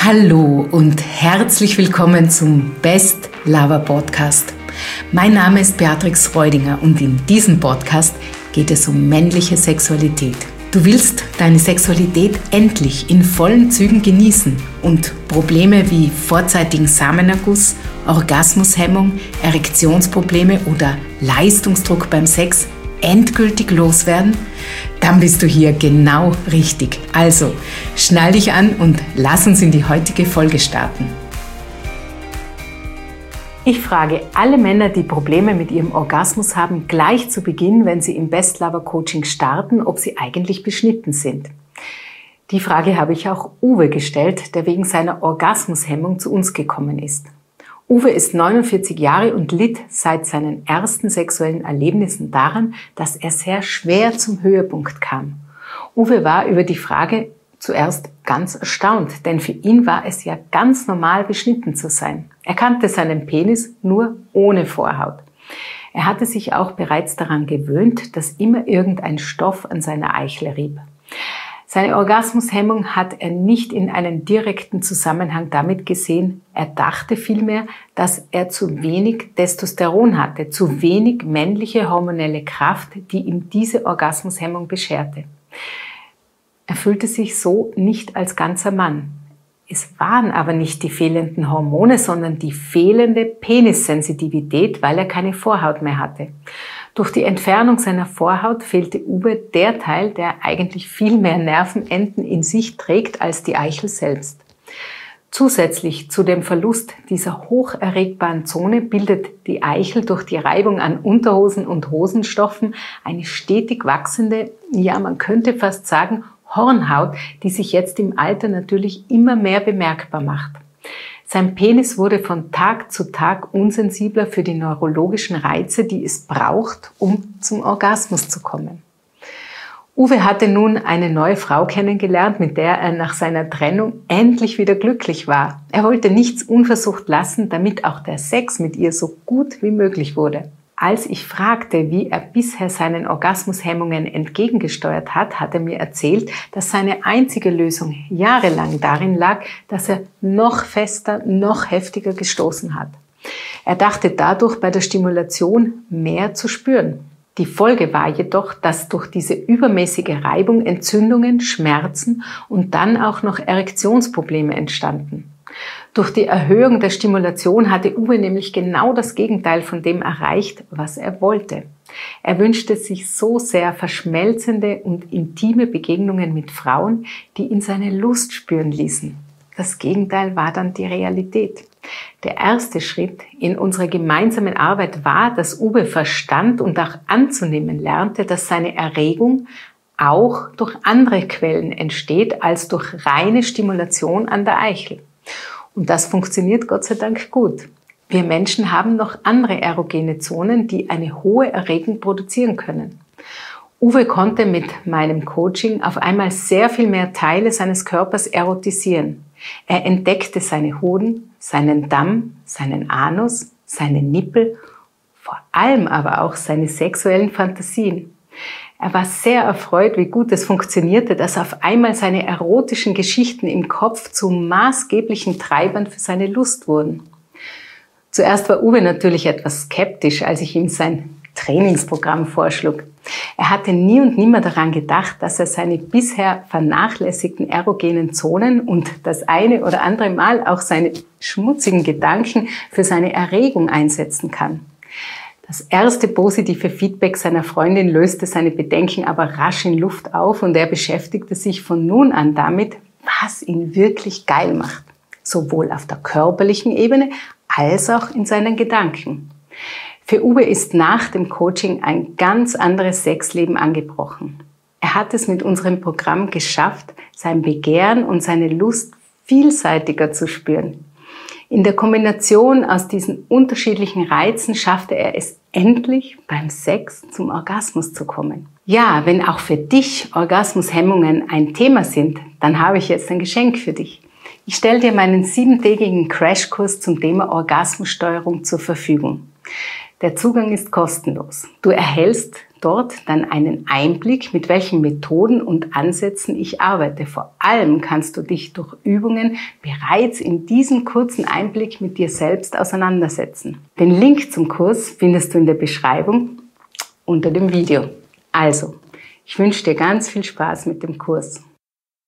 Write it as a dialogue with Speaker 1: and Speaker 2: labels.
Speaker 1: Hallo und herzlich willkommen zum Best Lover Podcast. Mein Name ist Beatrix Reudinger und in diesem Podcast geht es um männliche Sexualität. Du willst deine Sexualität endlich in vollen Zügen genießen und Probleme wie vorzeitigen Samenerguss, Orgasmushemmung, Erektionsprobleme oder Leistungsdruck beim Sex endgültig loswerden? Dann bist du hier genau richtig. Also, schnall dich an und lass uns in die heutige Folge starten. Ich frage alle Männer, die Probleme mit ihrem Orgasmus haben, gleich zu Beginn, wenn sie im Best Lover Coaching starten, ob sie eigentlich beschnitten sind. Die Frage habe ich auch Uwe gestellt, der wegen seiner Orgasmushemmung zu uns gekommen ist. Uwe ist 49 Jahre und litt seit seinen ersten sexuellen Erlebnissen daran, dass er sehr schwer zum Höhepunkt kam. Uwe war über die Frage zuerst ganz erstaunt, denn für ihn war es ja ganz normal, beschnitten zu sein. Er kannte seinen Penis nur ohne Vorhaut. Er hatte sich auch bereits daran gewöhnt, dass immer irgendein Stoff an seiner Eichel rieb. Seine Orgasmushemmung hat er nicht in einen direkten Zusammenhang damit gesehen. Er dachte vielmehr, dass er zu wenig Testosteron hatte, zu wenig männliche hormonelle Kraft, die ihm diese Orgasmushemmung bescherte. Er fühlte sich so nicht als ganzer Mann. Es waren aber nicht die fehlenden Hormone, sondern die fehlende Penissensitivität, weil er keine Vorhaut mehr hatte. Durch die Entfernung seiner Vorhaut fehlte Uwe der Teil, der eigentlich viel mehr Nervenenden in sich trägt als die Eichel selbst. Zusätzlich zu dem Verlust dieser hocherregbaren Zone bildet die Eichel durch die Reibung an Unterhosen und Hosenstoffen eine stetig wachsende, ja man könnte fast sagen, Hornhaut, die sich jetzt im Alter natürlich immer mehr bemerkbar macht. Sein Penis wurde von Tag zu Tag unsensibler für die neurologischen Reize, die es braucht, um zum Orgasmus zu kommen. Uwe hatte nun eine neue Frau kennengelernt, mit der er nach seiner Trennung endlich wieder glücklich war. Er wollte nichts unversucht lassen, damit auch der Sex mit ihr so gut wie möglich wurde. Als ich fragte, wie er bisher seinen Orgasmushemmungen entgegengesteuert hat, hat er mir erzählt, dass seine einzige Lösung jahrelang darin lag, dass er noch fester, noch heftiger gestoßen hat. Er dachte dadurch bei der Stimulation mehr zu spüren. Die Folge war jedoch, dass durch diese übermäßige Reibung Entzündungen, Schmerzen und dann auch noch Erektionsprobleme entstanden. Durch die Erhöhung der Stimulation hatte Uwe nämlich genau das Gegenteil von dem erreicht, was er wollte. Er wünschte sich so sehr verschmelzende und intime Begegnungen mit Frauen, die ihn seine Lust spüren ließen. Das Gegenteil war dann die Realität. Der erste Schritt in unserer gemeinsamen Arbeit war, dass Uwe verstand und auch anzunehmen lernte, dass seine Erregung auch durch andere Quellen entsteht als durch reine Stimulation an der Eichel. Und das funktioniert Gott sei Dank gut. Wir Menschen haben noch andere erogene Zonen, die eine hohe Erregung produzieren können. Uwe konnte mit meinem Coaching auf einmal sehr viel mehr Teile seines Körpers erotisieren. Er entdeckte seine Hoden, seinen Damm, seinen Anus, seine Nippel, vor allem aber auch seine sexuellen Fantasien. Er war sehr erfreut, wie gut es funktionierte, dass auf einmal seine erotischen Geschichten im Kopf zu maßgeblichen Treibern für seine Lust wurden. Zuerst war Uwe natürlich etwas skeptisch, als ich ihm sein Trainingsprogramm vorschlug. Er hatte nie und nimmer daran gedacht, dass er seine bisher vernachlässigten erogenen Zonen und das eine oder andere Mal auch seine schmutzigen Gedanken für seine Erregung einsetzen kann. Das erste positive Feedback seiner Freundin löste seine Bedenken aber rasch in Luft auf und er beschäftigte sich von nun an damit, was ihn wirklich geil macht. Sowohl auf der körperlichen Ebene als auch in seinen Gedanken. Für Uwe ist nach dem Coaching ein ganz anderes Sexleben angebrochen. Er hat es mit unserem Programm geschafft, sein Begehren und seine Lust vielseitiger zu spüren. In der Kombination aus diesen unterschiedlichen Reizen schaffte er es endlich beim Sex zum Orgasmus zu kommen. Ja, wenn auch für dich Orgasmushemmungen ein Thema sind, dann habe ich jetzt ein Geschenk für dich. Ich stelle dir meinen 7-tägigen Crashkurs zum Thema Orgasmussteuerung zur Verfügung. Der Zugang ist kostenlos. Du erhältst dort dann einen Einblick, mit welchen Methoden und Ansätzen ich arbeite. Vor allem kannst du dich durch Übungen bereits in diesem kurzen Einblick mit dir selbst auseinandersetzen. Den Link zum Kurs findest du in der Beschreibung unter dem Video. Also, ich wünsche dir ganz viel Spaß mit dem Kurs.